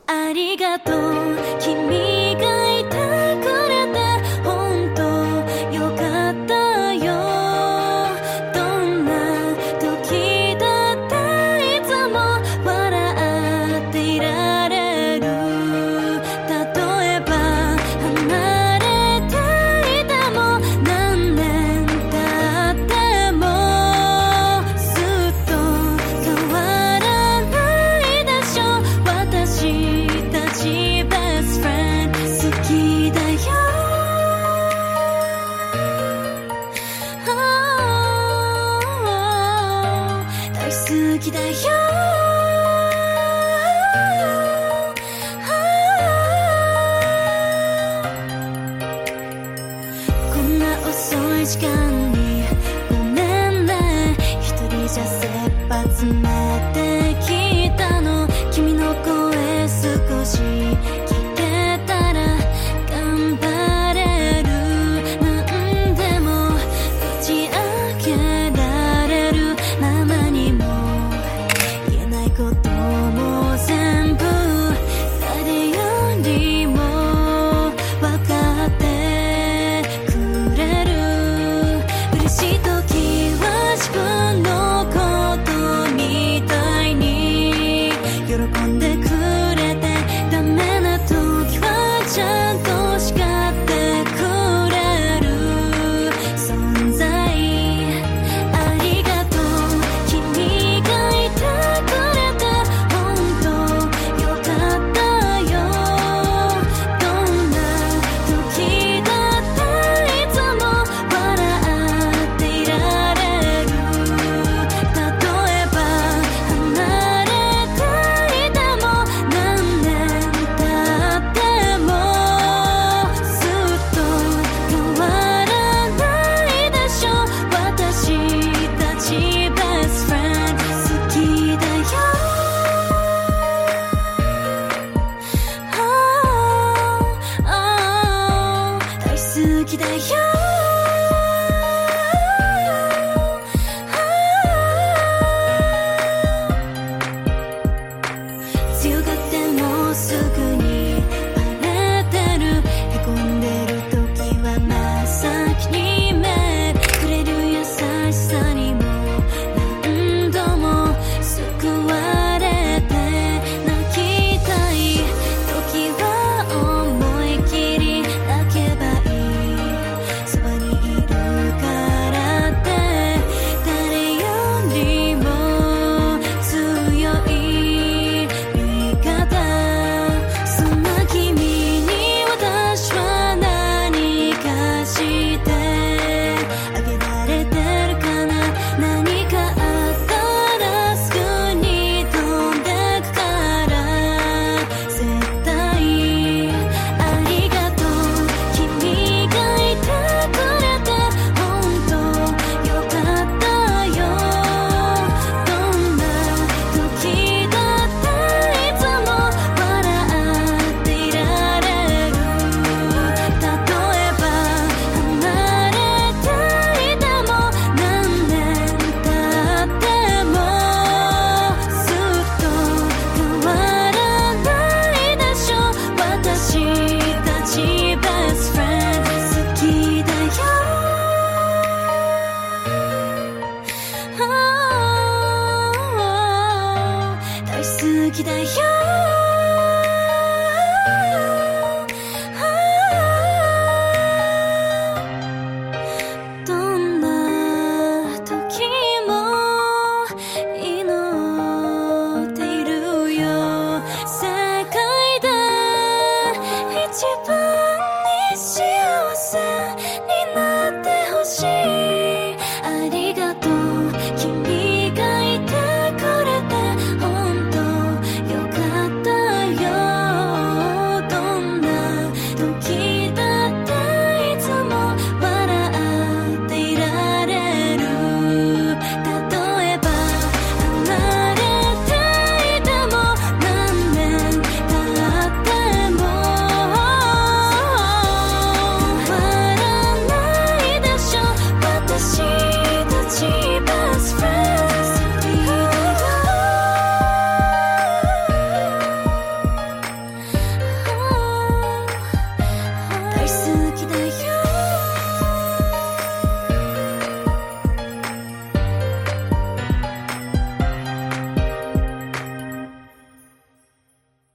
ありがとう君がいてくれて本当よかったよどんな時だっていつも笑っていられる例えば離れていても何年経ってもずっと変わらないでしょ私たち best friend 好きだよ大好きだよこんな遅い時間にごめんね一人じゃ切羽詰めてきたの君の声少し聞けたら頑張れる何でも打ち明けられるママにも言えないことも全部誰よりも分かってくれる嬉しい時は自分のことみたいに喜んでくれてダメな時はちゃんと叱ってくれる存在ありがとう君がいてくれて本当よかったよどんな時だっていつも笑っていられる例えば離れていても何年経ってもずっと変わらないでしょ私たち best friend 好きだよ大好きだよ強がってもすぐにバレてるへこんでる時は真っ先に目くれる優しさにも何度も救われて泣きたい時は思い切り泣けばいいそばにいるからって誰よりも強い味方そんな君に私は何かしてあげられてるかな何かあったらすぐに飛んでくから絶対ありがとう君がいてくれて本当よかったよどんな時だっていつも笑っていられる例えば離れていても何年経ってもずっと変わらないでしょ私たち best friend 好きだよ大好きだよどんな時も祈っているよ世界で一番